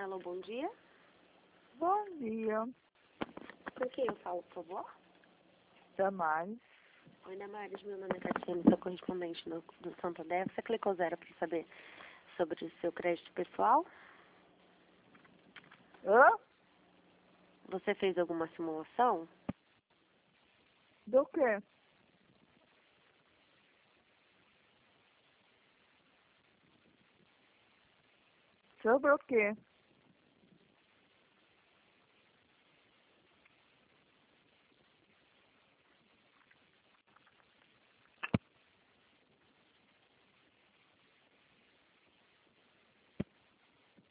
Alô, bom dia. Bom dia, Com quem eu falo, por favor? Damares. Oi, Damares, meu nome é Tatiana, sou correspondente do Santander. Você clicou 0 para saber sobre o seu crédito pessoal? Hã? Você fez alguma simulação? Do quê? Sobre o quê?